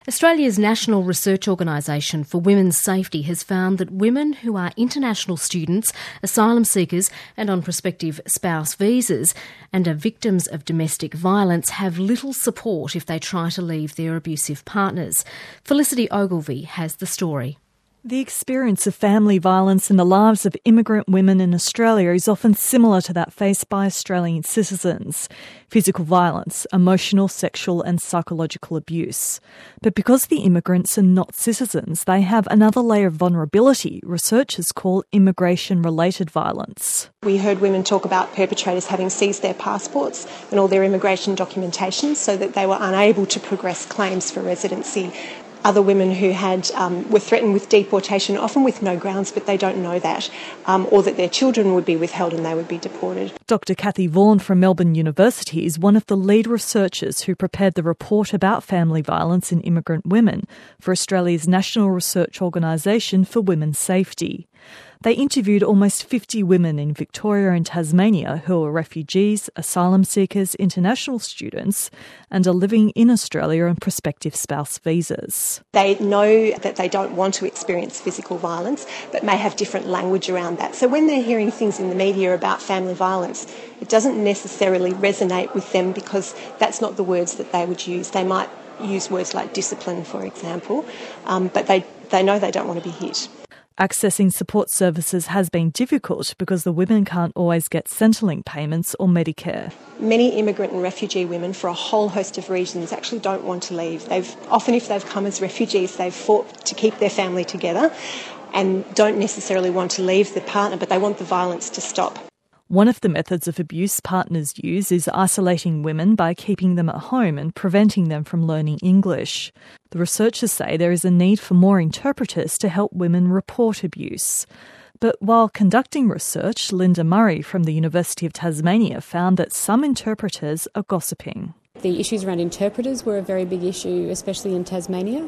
Australia's National Research Organisation for Women's Safety has found that women who are international students, asylum seekers and on prospective spouse visas and are victims of domestic violence have little support if they try to leave their abusive partners. Felicity Ogilvie has the story. The experience of family violence in the lives of immigrant women in Australia is often similar to that faced by Australian citizens. Physical violence, emotional, sexual and psychological abuse. But because the immigrants are not citizens, they have another layer of vulnerability researchers call immigration-related violence. We heard women talk about perpetrators having seized their passports and all their immigration documentation so that they were unable to progress claims for residency. Other women who were threatened with deportation, often with no grounds, but they don't know that, or that their children would be withheld and they would be deported. Dr Cathy Vaughan from Melbourne University is one of the lead researchers who prepared the report about family violence in immigrant women for Australia's National Research Organisation for Women's Safety. They interviewed almost 50 women in Victoria and Tasmania who are refugees, asylum seekers, international students and are living in Australia on prospective spouse visas. They know that they don't want to experience physical violence but may have different language around that. So when they're hearing things in the media about family violence, it doesn't necessarily resonate with them because that's not the words that they would use. They might use words like discipline, for example, but they know they don't want to be hit. Accessing support services has been difficult because the women can't always get Centrelink payments or Medicare. Many immigrant and refugee women, for a whole host of reasons, actually don't want to leave. Often if they've come as refugees, they've fought to keep their family together and don't necessarily want to leave the partner, but they want the violence to stop. One of the methods of abuse partners use is isolating women by keeping them at home and preventing them from learning English. The researchers say there is a need for more interpreters to help women report abuse. But while conducting research, Linda Murray from the University of Tasmania found that some interpreters are gossiping. The issues around interpreters were a very big issue, especially in Tasmania.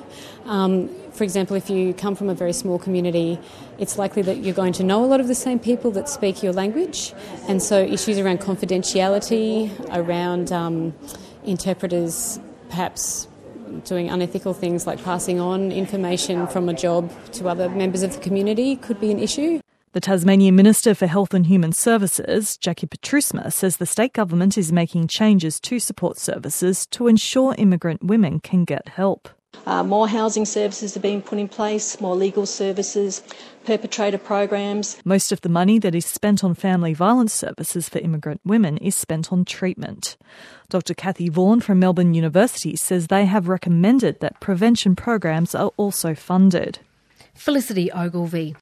For example, if you come from a very small community, it's likely that you're going to know a lot of the same people that speak your language. And so issues around confidentiality, around interpreters perhaps doing unethical things like passing on information from a job to other members of the community could be an issue. The Tasmanian Minister for Health and Human Services, Jackie Petrusma, says the state government is making changes to support services to ensure immigrant women can get help. More housing services are being put in place, more legal services, perpetrator programs. Most of the money that is spent on family violence services for immigrant women is spent on treatment. Dr Cathy Vaughan from Melbourne University says they have recommended that prevention programs are also funded. Felicity Ogilvie.